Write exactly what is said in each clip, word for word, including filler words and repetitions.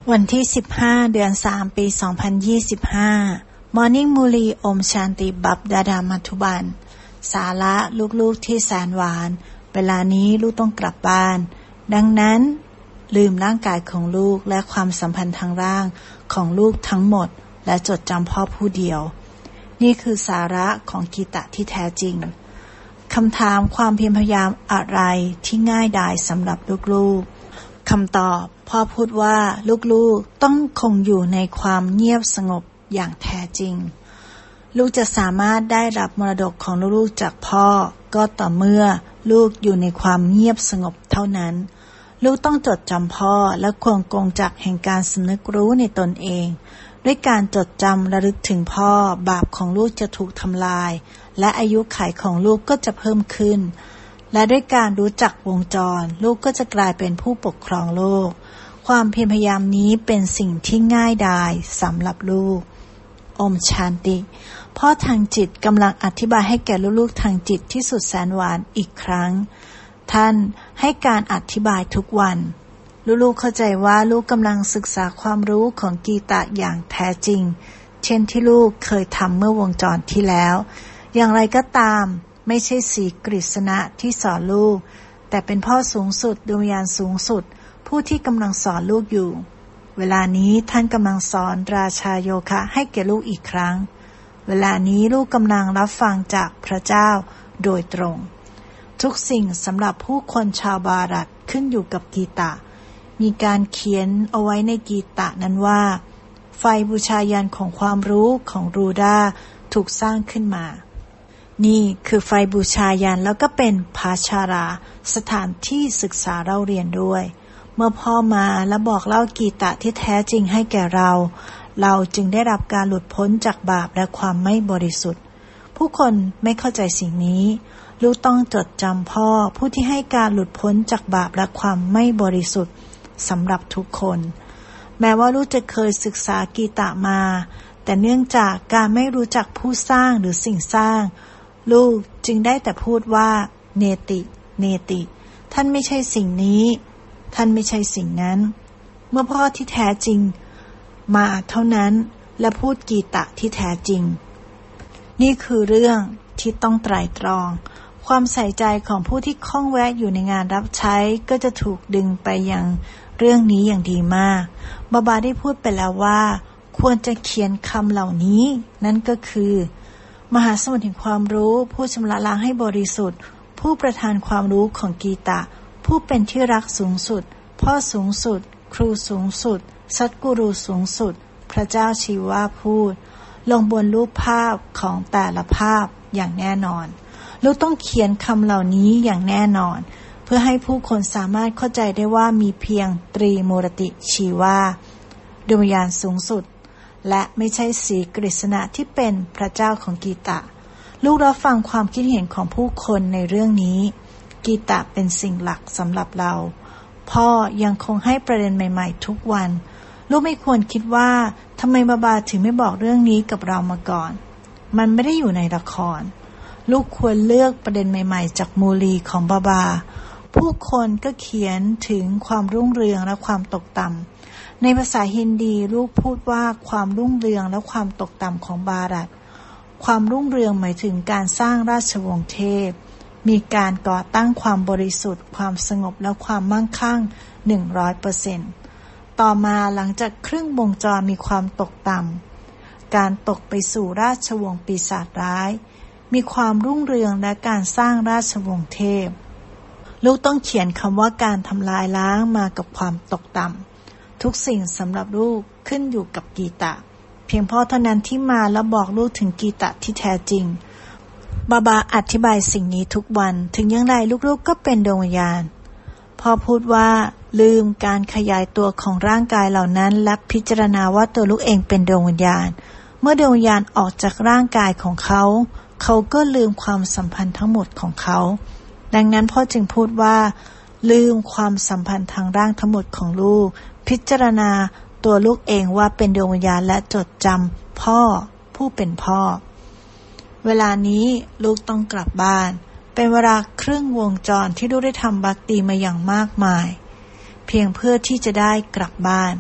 วันที่สิบห้าเดือนสามปีสองพันยี่สิบห้า Morning Murli โอมชันติบัพดาดามัทุบันสาระลูกๆที่แสนหวานเวลานี้ลูกต้องกลับบ้านดังนั้นลืมร่างกายของลูกและความสัมพันธ์ทางร่างของลูกทั้งหมดและจดจำพ่อผู้เดียวนี่คือสาระของกีตะที่แท้จริงคำถามความเพียรพยายามอะไรที่ง่ายดายสำหรับลูกๆคำตอบพ่อพูดว่าลูกๆต้องคงอยู่ในความเงียบสงบอย่างแท้จริงลูกจะสามารถได้รับมรดกของลูกๆจากพ่อก็ต่อเมื่อลูกอยู่ในความเงียบสงบเท่านั้นลูกต้องจดจำพ่อและควงกงจักรแห่งการสำนึกรู้ในตนเองด้วยการจดจำระลึกถึงพ่อบาปของลูกจะถูกทำลายและอายุขัยของลูกก็จะเพิ่มขึ้นและด้วยการรู้จักวงจรลูกก็จะกลายเป็นผู้ปกครองโลกความเพียรพยายามนี้เป็นสิ่งที่ง่ายดายสำหรับลูกโอมชันติพ่อทางจิตกำลังอธิบายให้แก่ลูกๆทางจิตที่สุดแสนหวานอีกครั้งท่านให้การอธิบายทุกวันลูกๆเข้าใจว่าลูกกำลังศึกษาความรู้ของกีตะอย่างแท้จริงเช่นที่ลูกเคยทำเมื่อวงจรที่แล้วอย่างไรก็ตามไม่ใช่สีกฤษณะที่สอนลูกแต่เป็นพ่อสูงสุดดวงวิญญาณสูงสุดผู้ที่กำลังสอนลูกอยู่เวลานี้ท่านกำลังสอนราชาโยคะให้แก่ลูกอีกครั้งเวลานี้ลูกกำลังรับฟังจากพระเจ้าโดยตรงทุกสิ่งสำหรับผู้คนชาวบารัตขึ้นอยู่กับกีตะมีการเขียนเอาไว้ในกีตะนั้นว่าไฟบูชายันของความรู้ของรูดาถูกสร้างขึ้นมานี่คือไฟบูชายันแล้วก็เป็นภาชาราสถานที่ศึกษาเราเรียนด้วยเมื่อพ่อมาและบอกเล่ากีตะที่แท้จริงให้แก่เราเราจึงได้รับการหลุดพ้นจากบาปและความไม่บริสุทธิ์ผู้คนไม่เข้าใจสิ่งนี้ลูกต้องจดจำพ่อผู้ที่ให้การหลุดพ้นจากบาปและความไม่บริสุทธิ์สำหรับทุกคนแม้ว่าลูกจะเคยศึกษากีตะมาแต่เนื่องจากการไม่รู้จักผู้สร้างหรือสิ่งสร้างลูกจึงได้แต่พูดว่าเนติเนติท่านไม่ใช่สิ่งนี้ท่านไม่ใช่สิ่งนั้นเมื่อพ่อที่แท้จริงมาเท่านั้นและพูดกีตะที่แท้จริงนี่คือเรื่องที่ต้องไตร่ตรองความใส่ใจของผู้ที่คล่องแวะอยู่ในงานรับใช้ก็จะถูกดึงไปยังเรื่องนี้อย่างดีมากบาบาได้พูดไปแล้วว่าควรจะเขียนคำเหล่านี้นั่นก็คือมหาสมุทรแห่งความรู้ผู้ชำระล้างให้บริสุทธิ์ผู้ประทานความรู้ของกีตะผู้เป็นที่รักสูงสุดพ่อสูงสุดครูสูงสุดสัตกูรูสูงสุดพระเจ้าชีวาพูดลงบนรูปภาพของแต่ละภาพอย่างแน่นอนลูกต้องเขียนคำเหล่านี้อย่างแน่นอนเพื่อให้ผู้คนสามารถเข้าใจได้ว่ามีเพียงตรีมูรติชีวาดวงวิญญาณสูงสุดและไม่ใช่สีกฤษณะที่เป็นพระเจ้าของกีตะลูกรับฟังความคิดเห็นของผู้คนในเรื่องนี้กีตะเป็นสิ่งหลักสำหรับเราพ่อยังคงให้ประเด็นใหม่ๆทุกวันลูกไม่ควรคิดว่าทำไมบาบาถึงไม่บอกเรื่องนี้กับเรามาก่อนมันไม่ได้อยู่ในละครลูกควรเลือกประเด็นใหม่ๆจากมูลีของบาบาผู้คนก็เขียนถึงความรุ่งเรืองและความตกต่ำในภาษาฮินดีลูกพูดว่าความรุ่งเรืองและความตกต่ำของบารัตความรุ่งเรืองหมายถึงการสร้างราชวงศ์เทพมีการก่อตั้งความบริสุทธิ์ความสงบและความมั่งคั่ง หนึ่งร้อยเปอร์เซ็นต์ ต่อมาหลังจากครึ่งวงจรมีความตกต่ำการตกไปสู่ราชวงศ์ปีศาจร้ายมีความรุ่งเรืองและการสร้างราชวงศ์เทพลูกต้องเขียนคำว่าการทำลายล้างมากับความตกต่ำทุกสิ่งสำหรับลูกขึ้นอยู่กับกีตะเพียงพ่อเท่านั้นที่มาแล้วบอกลูกถึงกีตะที่แท้จริงบาบาอธิบายสิ่งนี้ทุกวันถึงอย่างไรลูกๆก็เป็นดวงวิญญาณพ่อพูดว่าลืมการขยายตัวของร่างกายเหล่านั้นและพิจารณาว่าตัวลูกเองเป็นดวงวิญญาณเมื่อดวงวิญญาณออกจากร่างกายของเขาเขาก็ลืมความสัมพันธ์ทั้งหมดของเขาดังนั้นพ่อจึงพูดว่าลืมความสัมพันธ์ทางร่างทั้งหมดของลูกพิจารณาตัวลูกเองว่าเป็นดวงวิญญาณและจดจำพ่อผู้เป็นพ่อเวลานี้ลูกต้องกลับบ้านเป็นเวลาครึ่งวงจรที่ลูกได้ทำบัคตีมาอย่างมากมายเพียงเพื่อที่จะได้กลับบ้าน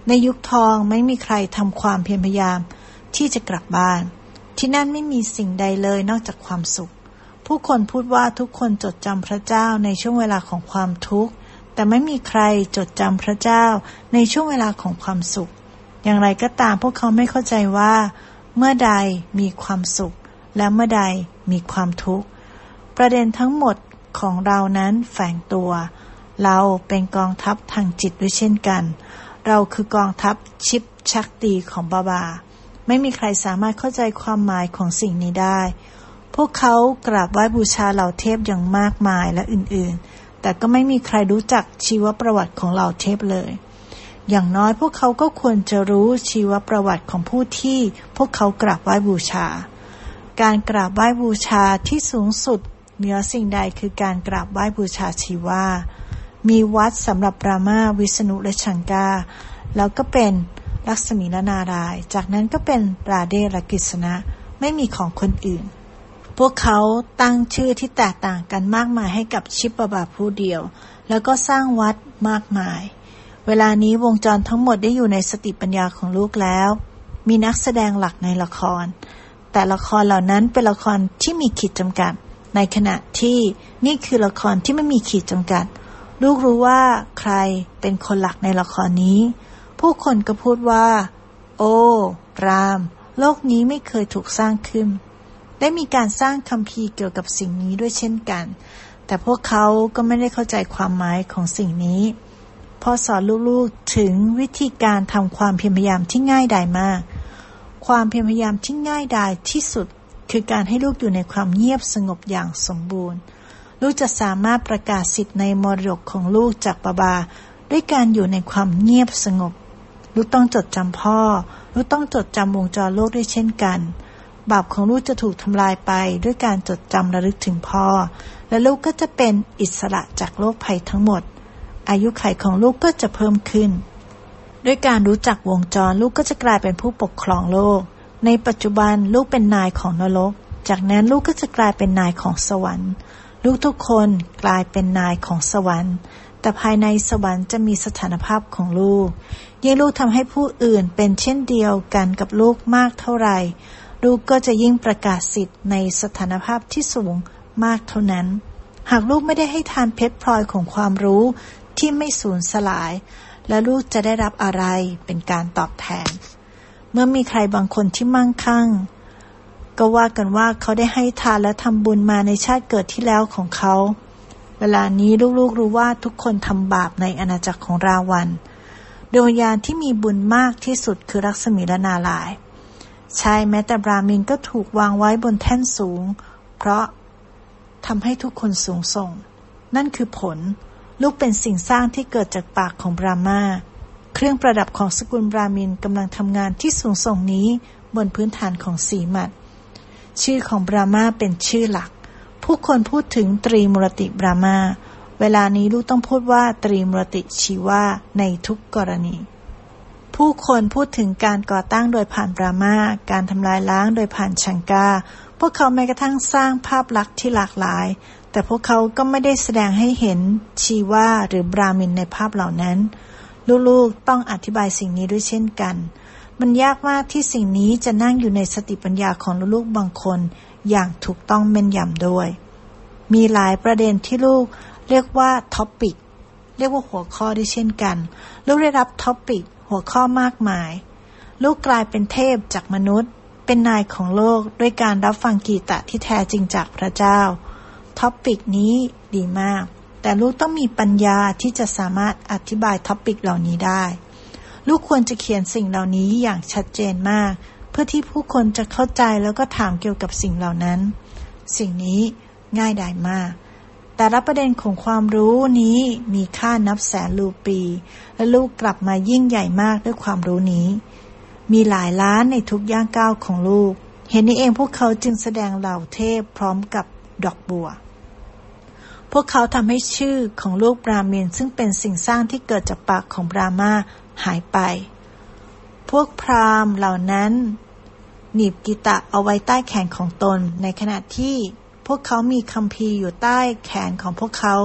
ในยุคทองไม่มีใครทำความเพียรพยายามที่จะกลับบ้านที่นั่นไม่มีสิ่งใดเลยนอกจากความสุขผู้คนพูดว่าทุกคนจดจำพระเจ้าในช่วงเวลาของความทุกข์แต่ไม่มีใครจดจำพระเจ้าในช่วงเวลาของความสุขอย่างไรก็ตามพวกเขาไม่เข้าใจว่าเมื่อใดมีความสุขและเมื่อใดมีความทุกข์ประเด็นทั้งหมดของเรานั้นแฝงตัวเราเป็นกองทัพทางจิตด้วยเช่นกันเราคือกองทัพชิปชักตีของบาบาไม่มีใครสามารถเข้าใจความหมายของสิ่งนี้ได้พวกเขากราบไหว้บูชาเหล่าเทพอย่างมากมายและอื่นๆแต่ก็ไม่มีใครรู้จักชีวประวัติของเหล่าเทพเลยอย่างน้อยพวกเขาก็ควรจะรู้ชีวประวัติของผู้ที่พวกเขากราบไหว้บูชาการกราบไหว้บูชาที่สูงสุดเหนือสิ่งใดคือการกราบไหว้บูชาชีวามีวัดสำหรับรามาวิษณุและชังกาแล้วก็เป็นลักษมีและนารายณ์จากนั้นก็เป็นราเดชและกฤษณะไม่มีของคนอื่นพวกเขาตั้งชื่อที่แตกต่างกันมากมายให้กับชิปบาผู้เดียวแล้วก็สร้างวัดมากมายเวลานี้วงจรทั้งหมดได้อยู่ในสติปัญญาของลูกแล้วมีนักแสดงหลักในละครแต่ละครเหล่านั้นเป็นละครที่มีขีดจำกัดในขณะที่นี่คือละครที่ไม่มีขีดจำกัดลูกรู้ว่าใครเป็นคนหลักในละครนี้ผู้คนก็พูดว่าโอ้รามโลกนี้ไม่เคยถูกสร้างขึ้นได้มีการสร้างคัมภีร์เกี่ยวกับสิ่งนี้ด้วยเช่นกันแต่พวกเขาก็ไม่ได้เข้าใจความหมายของสิ่งนี้พอสอนลูกๆถึงวิธีการทำความเพียรพยายามที่ง่ายดายมากความเพียรพยายามที่ง่ายดายที่สุดคือการให้ลูกอยู่ในความเงียบสงบอย่างสมบูรณ์ลูกจะสามารถประกาศสิทธิ์ในมรดกของลูกจากบาบาด้วยการอยู่ในความเงียบสงบลูกต้องจดจำพ่อลูกต้องจดจำวงจรโลกด้วยเช่นกันบาปของลูกจะถูกทำลายไปด้วยการจดจำระลึกถึงพ่อและลูกก็จะเป็นอิสระจากโรคภัยทั้งหมดอายุขัยของลูกก็จะเพิ่มขึ้นด้วยการรู้จักวงจรลูกก็จะกลายเป็นผู้ปกครองโลกในปัจจุบันลูกเป็นนายของนรกจากนั้นลูกก็จะกลายเป็นนายของสวรรค์ลูกทุกคนกลายเป็นนายของสวรรค์แต่ภายในสวรรค์จะมีสถานภาพของลูกยิ่งลูกทำให้ผู้อื่นเป็นเช่นเดียวกันกับลูกมากเท่าไหร่ลูกก็จะยิ่งประกาศสิทธิ์ในสถานภาพที่สูงมากเท่านั้นหากลูกไม่ได้ให้ทานเพชรพลอยของความรู้ที่ไม่สูญสลายและลูกจะได้รับอะไรเป็นการตอบแทนเมื่อมีใครบางคนที่มั่งคั่งก็ว่ากันว่าเขาได้ให้ทานและทำบุญมาในชาติเกิดที่แล้วของเขาเวลานี้ลูกๆรู้ว่าทุกคนทำบาปในอาณาจักรของราวันดวงวิญญาณที่มีบุญมากที่สุดคือลักษมีและนารายณ์ใช่แม้แต่บราหมินก็ถูกวางไว้บนแท่นสูงเพราะทำให้ทุกคนสูงส่งนั่นคือผลลูกเป็นสิ่งสร้างที่เกิดจากปากของบรามาเครื่องประดับของสกุลบราหมินกำลังทำงานที่สูงส่งนี้บนพื้นฐานของสีมัดชื่อของบรามาเป็นชื่อหลักผู้คนพูดถึงตรีมูรติบรามาเวลานี้ลูกต้องพูดว่าตรีมูรติชีวาในทุกกรณีผู้คนพูดถึงการก่อตั้งโดยผ่านบรามาการทำลายล้างโดยผ่านชังกาพวกเขาแม้กระทั่งสร้างภาพลักษณ์ที่หลากหลายแต่พวกเขาก็ไม่ได้แสดงให้เห็นชีวาหรือบราหมินในภาพเหล่านั้นลูกๆต้องอธิบายสิ่งนี้ด้วยเช่นกันมันยากมากที่สิ่งนี้จะนั่งอยู่ในสติปัญญาของลูกๆบางคนอย่างถูกต้องแม่นยำด้วยมีหลายประเด็นที่ลูกเรียกว่าท็อปิกเรียกว่าหัวข้อด้วยเช่นกันลูกได้รับท็อปิกหัวข้อมากมายลูกกลายเป็นเทพจากมนุษย์เป็นนายของโลกด้วยการรับฟังกีตะที่แท้จริงจากพระเจ้าท็อปิกนี้ดีมากแต่ลูกต้องมีปัญญาที่จะสามารถอธิบายท็อปิกเหล่านี้ได้ลูกควรจะเขียนสิ่งเหล่านี้อย่างชัดเจนมากเพื่อที่ผู้คนจะเข้าใจแล้วก็ถามเกี่ยวกับสิ่งเหล่านั้นสิ่งนี้ง่ายดายมากแต่ละประเด็นของความรู้นี้มีค่านับแสนรูปีและลูกกลับมายิ่งใหญ่มากด้วยความรู้นี้มีหลายล้านในทุกย่างก้าวของลูกเห็นนี้เองพวกเขาจึงแสดงเหล่าเทพพร้อมกับดอกบัวพวกเขาทำให้ชื่อของลูกบราหมินซึ่งเป็นสิ่งสร้างที่เกิดจากปากของบรามาหายไปพวกพราหมณ์เหล่านั้นหนีบกีตะเอาไว้ใต้แขนของตนในขณะที่พวกเขามีคัมภีร์อยู่ใต้แขนของพวกเขา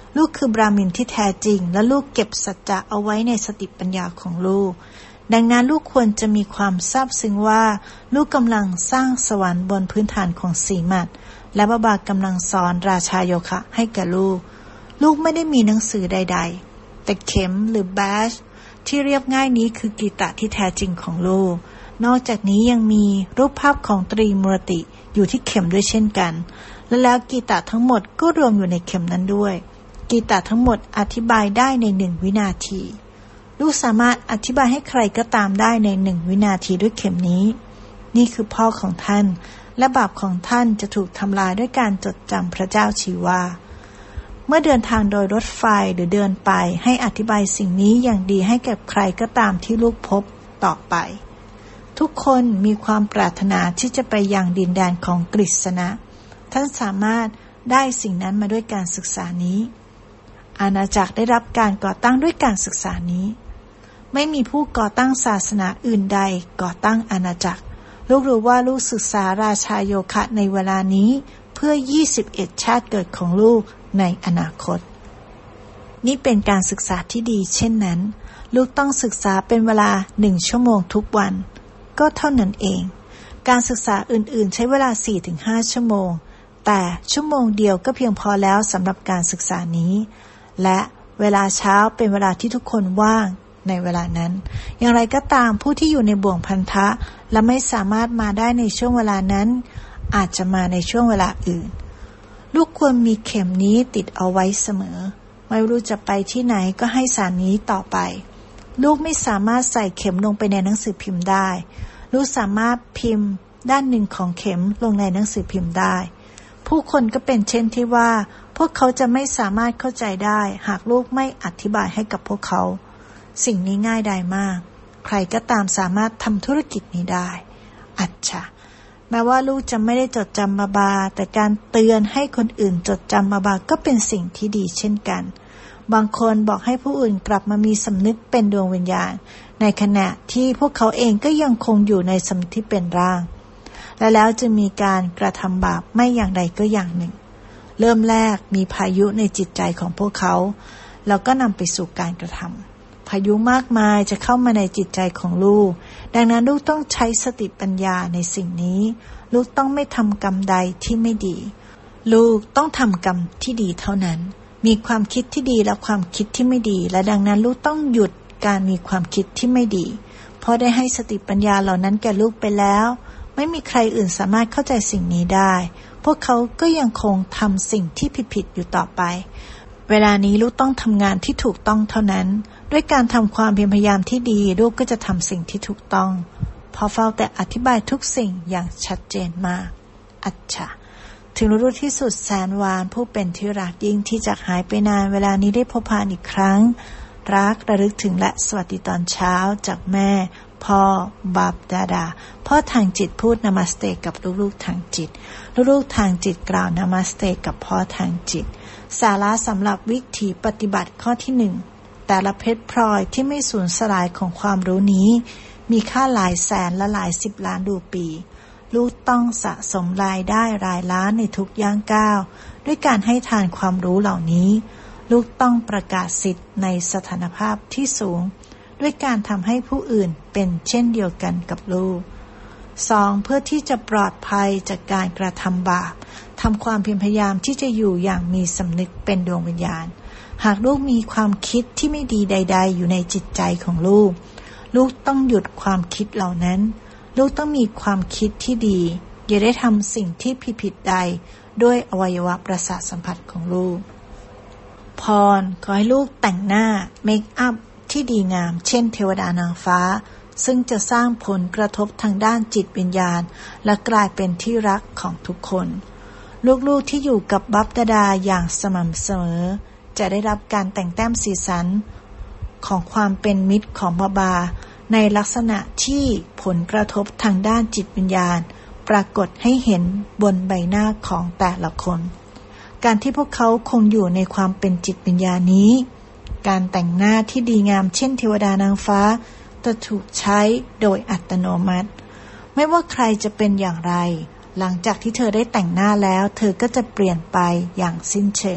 ลูกคือบราหมินที่แท้จริงและลูกเก็บสัจจะเอาไว้ในสติปัญญาของลูกดังนั้นลูกควรจะมีความซาบซึ้งว่าลูกกำลังสร้างสวรรค์บนพื้นฐานของสีหมัดและบาบากำลังสอนราชาโยคะให้แก่ลูกลูกไม่ได้มีหนังสือใดๆแต่เข็มหรือแบชที่เรียบง่ายนี้คือกีตาที่แท้จริงของลูกนอกจากนี้ยังมีรูปภาพของตรีมูรติอยู่ที่เข็มด้วยเช่นกันและแล้วกีตาทั้งหมดก็รวมอยู่ในเข็มนั้นด้วยกีตาทั้งหมดอธิบายได้ในหนึ่งวินาทีลูกสามารถอธิบายให้ใครก็ตามได้ในหนึ่งวินาทีด้วยเข็มนี้นี่คือพ่อของท่านและบาปของท่านจะถูกทำลายด้วยการจดจำพระเจ้าชีวาเมื่อเดินทางโดยรถไฟหรือเดินไปให้อธิบายสิ่งนี้อย่างดีให้แก่ใครก็ตามที่ลูกพบต่อไปทุกคนมีความปรารถนาที่จะไปยังดินแดนของกฤษณะท่านสามารถได้สิ่งนั้นมาด้วยการศึกษานี้อาณาจักรได้รับการก่อตั้งด้วยการศึกษานี้ไม่มีผู้ก่อตั้งศาสนาอื่นใดก่อตั้งอาณาจักรลูกรู้ว่าลูกศึกษาราชาโยคะในเวลานี้เพื่อยี่สิบเอ็ดชาติเกิดของลูกในอนาคตนี่เป็นการศึกษาที่ดีเช่นนั้นลูกต้องศึกษาเป็นเวลาหนึ่งชั่วโมงทุกวันก็เท่านั้นเองการศึกษาอื่นๆใช้เวลา สี่ถึงห้า ชั่วโมงแต่ชั่วโมงเดียวก็เพียงพอแล้วสำหรับการศึกษานี้และเวลาเช้าเป็นเวลาที่ทุกคนว่างในเวลานั้นอย่างไรก็ตามผู้ที่อยู่ในบ่วงพันธะและไม่สามารถมาได้ในช่วงเวลานั้นอาจจะมาในช่วงเวลาอื่นลูกควรมีเข็มนี้ติดเอาไว้เสมอไม่รู้จะไปที่ไหนก็ให้สารนี้ต่อไปลูกไม่สามารถใส่เข็มลงไปในหนังสือพิมพ์ได้ลูกสามารถพิมพ์ด้านหนึ่งของเข็มลงในหนังสือพิมพ์ได้ผู้คนก็เป็นเช่นที่ว่าพวกเขาจะไม่สามารถเข้าใจได้หากลูกไม่อธิบายให้กับพวกเขาสิ่งนี้ง่ายดายมากใครก็ตามสามารถทำธุรกิจนี้ได้อัจฉะแม้ว่าลูกจะไม่ได้จดจำบาบาแต่การเตือนให้คนอื่นจดจำบาบาก็เป็นสิ่งที่ดีเช่นกันบางคนบอกให้ผู้อื่นกลับมามีสำนึกเป็นดวงวิญญาณในขณะที่พวกเขาเองก็ยังคงอยู่ในสำนึกที่เป็นร่างและแล้วจะมีการกระทำบาปไม่อย่างใดก็อย่างหนึ่งเริ่มแรกมีพายุในจิตใจของพวกเขาแล้วก็นำไปสู่การกระทำพายุมากมายจะเข้ามาในจิตใจของลูกดังนั้นลูกต้องใช้สติปัญญาในสิ่งนี้ลูกต้องไม่ทำกรรมใดที่ไม่ดีลูกต้องทำกรรมที่ดีเท่านั้นมีความคิดที่ดีและความคิดที่ไม่ดีและดังนั้นลูกต้องหยุดการมีความคิดที่ไม่ดีเพราะได้ให้สติปัญญาเหล่านั้นแก่ลูกไปแล้วไม่มีใครอื่นสามารถเข้าใจสิ่งนี้ได้พวกเขาก็ยังคงทำสิ่งที่ผิดๆอยู่ต่อไปเวลานี้ลูกต้องทำงานที่ถูกต้องเท่านั้นด้วยการทำความเพียรพยายามที่ดีลูกก็จะทำสิ่งที่ถูกต้องพอเฝ้าแต่อธิบายทุกสิ่งอย่างชัดเจนมากอัจฉะถึงรู้ที่สุดแสนหวานผู้เป็นที่รักยิ่งที่จากหายไปนานเวลานี้ได้พบพานอีกครั้งรักระลึกถึงและสวัสดีตอนเช้าจากแม่พ่อบาปดาดาพ่อทางจิตพูดนามัสเตกับลูกๆทางจิตลูกๆทางจิตกล่าวนามัสเตกับพ่อทางจิตสาระสำหรับวิถีปฏิบัติข้อที่หนึ่งแต่ละเพชรพลอยที่ไม่สูญสลายของความรู้นี้มีค่าหลายแสนและหลายสิบล้านรูปีลูกต้องสะสมรายได้รายล้านในทุกย่างก้าวด้วยการให้ทานความรู้เหล่านี้ลูกต้องประกาศสิทธิ์ในสถานภาพที่สูงด้วยการทำให้ผู้อื่นเป็นเช่นเดียวกันกับลูก สอง. เพื่อที่จะปลอดภัยจากการกระทำบาปทำความเพียรพยายามที่จะอยู่อย่างมีสำนึกเป็นดวงวิญญาณหากลูกมีความคิดที่ไม่ดีใดๆอยู่ในจิตใจของลูกลูกต้องหยุดความคิดเหล่านั้นลูกต้องมีความคิดที่ดีอย่าได้ทำสิ่งที่ผิดๆใดด้วยอวัยวะประสาทสัมผัสของลูกพรขอให้ลูกแต่งหน้าเมคอัพที่ดีงามเช่นเทวดานางฟ้าซึ่งจะสร้างผลกระทบทางด้านจิตวิญญาณและกลายเป็นที่รักของทุกคนลูกๆที่อยู่กับบัพดาดาอย่างสม่ำเสมอจะได้รับการแต่งแต้มสีสันของความเป็นมิตรของบาบาในลักษณะที่ผลกระทบทางด้านจิตวิญญาณปรากฏให้เห็นบนใบหน้าของแต่ละคนการที่พวกเขาคงอยู่ในความเป็นจิตวิญญาณนี้การแต่งหน้าที่ดีงามเช่นเทวดานางฟ้าจะถูกใช้โดยอัตโนมัติไม่ว่าใครจะเป็นอย่างไรหลังจากที่เธอได้แต่งหน้าแล้วเธอก็จะเปลี่ยนไปอย่างสิ้นเชิง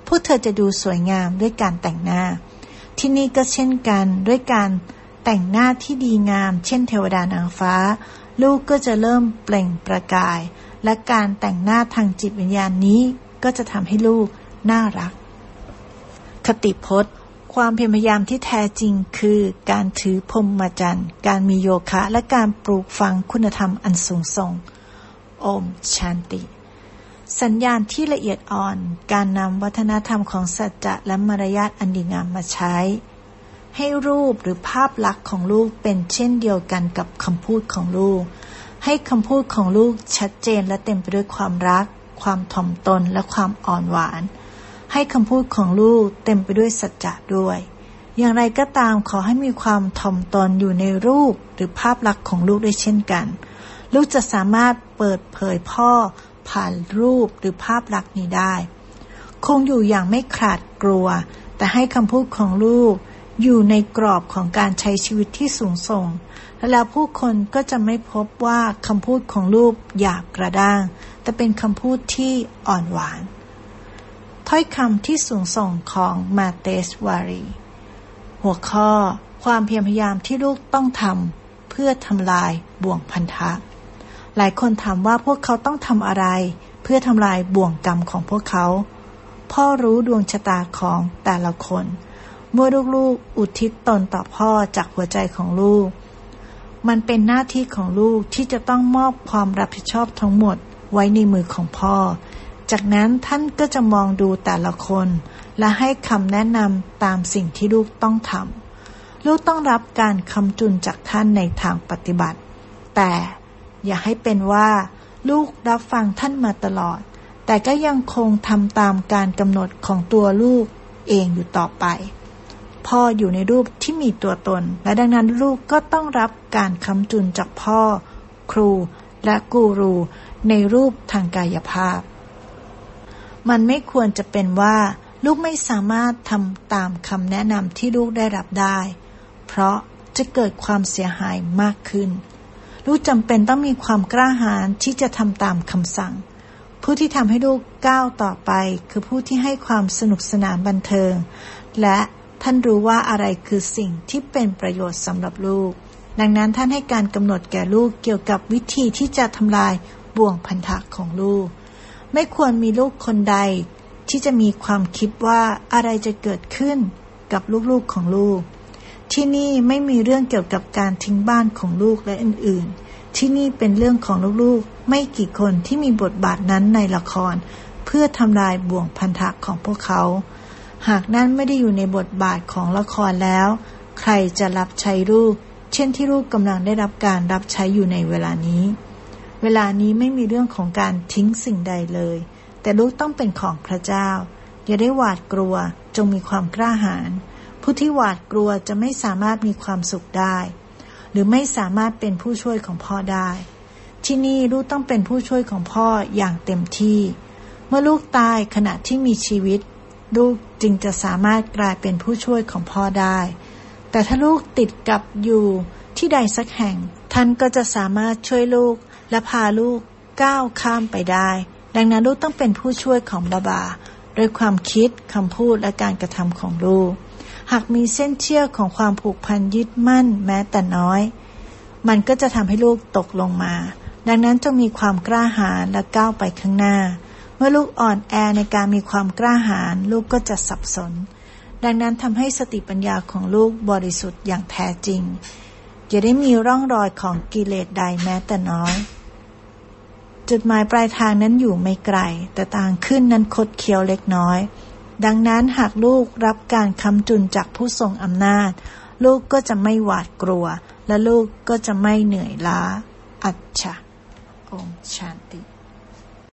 พวกเธอจะดูสวยงามด้วยการแต่งหน้าที่นี่ก็เช่นกันด้วยการแต่งหน้าที่ดีงามเช่นเทวดานางฟ้าลูกก็จะเริ่มเปล่งประกายและการแต่งหน้าทางจิตวิญญาณนี้ก็จะทำให้ลูกน่ารักคติพจน์ความเพียรพยายามที่แท้จริงคือการถือพรหมจรรย์การมีโยคะและการปลูกฝังคุณธรรมอันสูงส่งโอมชันติสัญญาณที่ละเอียดอ่อนการนำวัฒนธรรมของสัจจะและมารยาทอันดีงามมาใช้ให้รูปหรือภาพลักษณ์ของลูกเป็นเช่นเดียวกันกับคำพูดของลูกให้คำพูดของลูกชัดเจนและเต็มไปด้วยความรักความถ่อมตนและความอ่อนหวานให้คำพูดของลูกเต็มไปด้วยสัจจะด้วยอย่างไรก็ตามขอให้มีความถ่อมตนอยู่ในรูปหรือภาพลักษณ์ของลูกด้วยเช่นกันลูกจะสามารถเปิดเผยพ่อผ่านรูปหรือภาพลักษณ์นี้ได้คงอยู่อย่างไม่ขาดกลัวแต่ให้คำพูดของลูกอยู่ในกรอบของการใช้ชีวิตที่สูงส่งและแล้วผู้คนก็จะไม่พบว่าคำพูดของลูกหยาบกระด้างแต่เป็นคำพูดที่อ่อนหวานถ้อยคำที่สูงส่งของมาเตสวารีหัวข้อความเพียรพยายามที่ลูกต้องทำเพื่อทำลายบ่วงพันธะหลายคนถามว่าพวกเขาต้องทำอะไรเพื่อทำลายบ่วงกรรมของพวกเขาพ่อรู้ดวงชะตาของแต่ละคนเมื่อลูกๆอุทิศตนต่อพ่อจากหัวใจของลูกมันเป็นหน้าที่ของลูกที่จะต้องมอบความรับผิดชอบทั้งหมดไว้ในมือของพ่อจากนั้นท่านก็จะมองดูแต่ละคนและให้คำแนะนำตามสิ่งที่ลูกต้องทำลูกต้องรับการคำจุนจากท่านในทางปฏิบัติแต่อย่าให้เป็นว่าลูกรับฟังท่านมาตลอดแต่ก็ยังคงทำตามการกำหนดของตัวลูกเองอยู่ต่อไปพ่ออยู่ในรูปที่มีตัวตนและดังนั้นลูกก็ต้องรับการคำจุนจากพ่อครูและกูรูในรูปทางกายภาพมันไม่ควรจะเป็นว่าลูกไม่สามารถทำตามคำแนะนำที่ลูกได้รับได้เพราะจะเกิดความเสียหายมากขึ้นลูกจำเป็นต้องมีความกล้าหาญที่จะทำตามคำสั่งผู้ที่ทำให้ลูกก้าวต่อไปคือผู้ที่ให้ความสนุกสนานบันเทิงและท่านรู้ว่าอะไรคือสิ่งที่เป็นประโยชน์สำหรับลูกดังนั้นท่านให้การกำหนดแก่ลูกเกี่ยวกับวิธีที่จะทำลายบ่วงพันธะของลูกไม่ควรมีลูกคนใดที่จะมีความคิดว่าอะไรจะเกิดขึ้นกับลูกๆของลูกที่นี่ไม่มีเรื่องเกี่ยวกับการทิ้งบ้านของลูกและอื่นๆที่นี่เป็นเรื่องของลูกๆไม่กี่คนที่มีบทบาทนั้นในละครเพื่อทำลายบ่วงพันธะของพวกเขาหากนั่นไม่ได้อยู่ในบทบาทของละครแล้วใครจะรับใช้ลูกเช่นที่ลูกกำลังได้รับการรับใช้อยู่ในเวลานี้เวลานี้ไม่มีเรื่องของการทิ้งสิ่งใดเลยแต่ลูกต้องเป็นของพระเจ้าอย่าได้หวาดกลัวจงมีความกล้าหาญผู้ที่หวาดกลัวจะไม่สามารถมีความสุขได้หรือไม่สามารถเป็นผู้ช่วยของพ่อได้ที่นี่ลูกต้องเป็นผู้ช่วยของพ่ออย่างเต็มที่เมื่อลูกตายขณะที่มีชีวิตลูกจึงจะสามารถกลายเป็นผู้ช่วยของพ่อได้แต่ถ้าลูกติดกับอยู่ที่ใดสักแห่งท่านก็จะสามารถช่วยลูกและพาลูกก้าวข้ามไปได้ดังนั้นลูกต้องเป็นผู้ช่วยของบาบาโดยความคิดคำพูดและการกระทำของลูกหากมีเส้นเชือกของความผูกพันยึดมั่นแม้แต่น้อยมันก็จะทำให้ลูกตกลงมาดังนั้นจงมีความกล้าหาญและก้าวไปข้างหน้าเมื่อลูกอ่อนแอในการมีความกล้าหาญลูกก็จะสับสนดังนั้นทำให้สติปัญญาของลูกบริสุทธิ์อย่างแท้จริงอย่าได้มีร่องรอยของกิเลสใดแม้แต่น้อยจุดหมายปลายทางนั้นอยู่ไม่ไกลแต่ทางขึ้นนั้นคดเคี้ยวเล็กน้อยดังนั้นหากลูกรับการค้ำจุนจากผู้ทรงอำนาจลูกก็จะไม่หวาดกลัวและลูกก็จะไม่เหนื่อยล้าอัจฉะโอมชันติ